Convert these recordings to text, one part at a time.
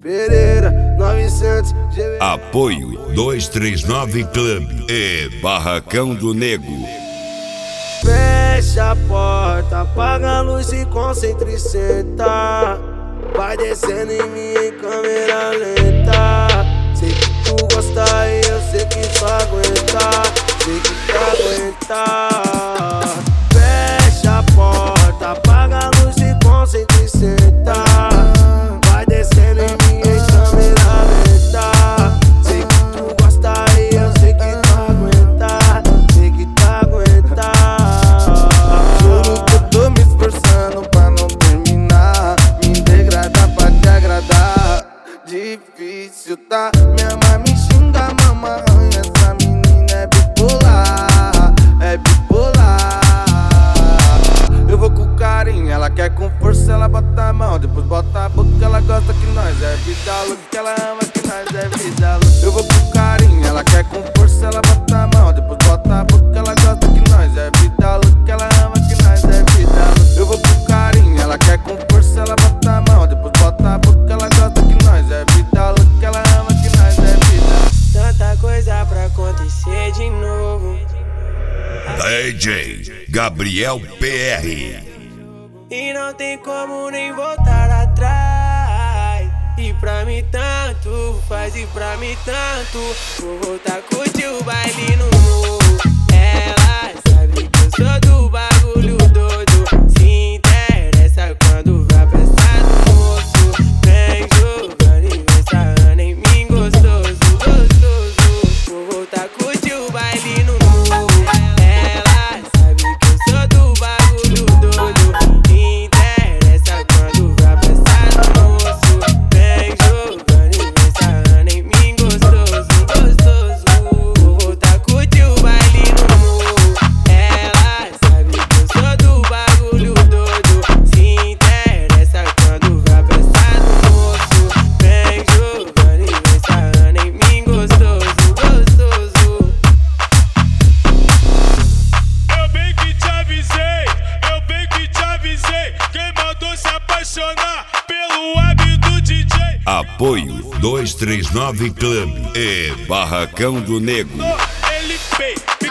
Pereira 900 GV. Apoio 239 Club e Barracão do Nego. Fecha a porta, apaga a luz e concentra e senta. Vai descendo em mim em câmera lenta. Sei que tu gosta e eu sei que tu aguenta. Sei que tu aguenta. Fecha a porta, apaga a luz e concentra e senta. Vai descendo em mim em câmera lenta. Sei que tu gosta e eu sei que tu aguenta. Sei que tu aguenta. Juro que eu tô me esforçando pra não terminar. Me degradar pra te agradar. Difícil, tá? Minha mãe me xinga, mama arranha. Essa menina é bipolar, é bipolar. Eu vou com carinho, ela quer com força, ela bota a mão, depois bota a boca. Ela gosta que nós é vida louca, que ela ama que nós é vida louca. Eu vou com carinho, ela quer com força, ela bota a mão, depois bota a boca. Ela gosta que nós é vida louca, que ela ama que nós é vida louca. Eu vou com carinho, ela quer com força, ela bota a mão, depois bota a boca. Ela gosta que nós é vida louca, que ela ama que nós é vida. Tanta coisa pra acontecer de novo. DJ Gabriel PR. E não tem como nem voltar atrás. E pra mim tanto faz, e pra mim tanto. Vou voltar a curtir o baile no morro. Ela sabe que eu sou do bagulho doido. Se interessa quando vai passar do moço. Vem jogando e vem sarrando em mim gostoso, gostoso. Vou voltar a curtir o baile no morro. Ela sabe que eu sou do bagulho doido. Se interessa quando vai passar do moço. Vem jogando e vem sarrando em mim gostoso, gostoso. Vou voltar a curtir o baile no morro. Ela sabe que eu sou do bagulho doido. Se interessa quando vai passar do moço. Vem jogando e vem sarrando em mim gostoso, gostoso. Eu bem que te avisei, eu bem que te avisei. Quem mandou se apaixonar pelo web do DJ? Apoio 239 Club e Barracão do Nego. Ele fez, ele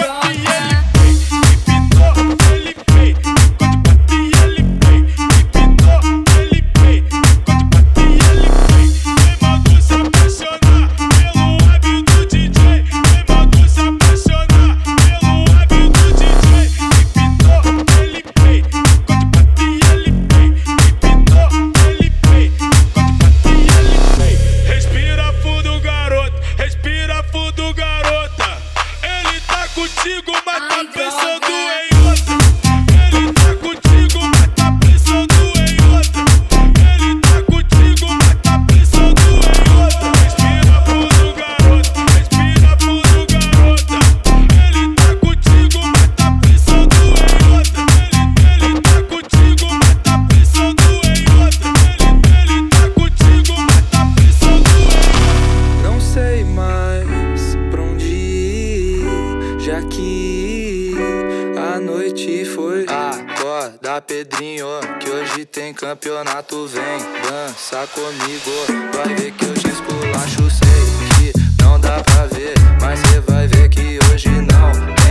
respira fundo, garoto, respira fundo, garota. Ele tá contigo, mas tá pensando em outra. Ele tá contigo, mas tá pensando em outra. Ele tá contigo, mas tá pensando em outra. Respira fundo, garoto, respira fundo, garota. Ele tá contigo, mas tá pensando em outra. Ele tá contigo, mas tá pensando em outra. Ele tá contigo, mas tá pensando em outra. Não sei mais pra onde ir, já que a noite foi. Acorda, Pedrinho, que hoje tem campeonato. Vem dança comigo, vai ver que eu te esculacho. Sei que não dá pra ver, mas cê vai ver que hoje não